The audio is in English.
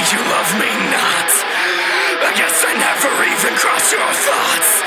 you love me not. I guess I never even crossed your thoughts.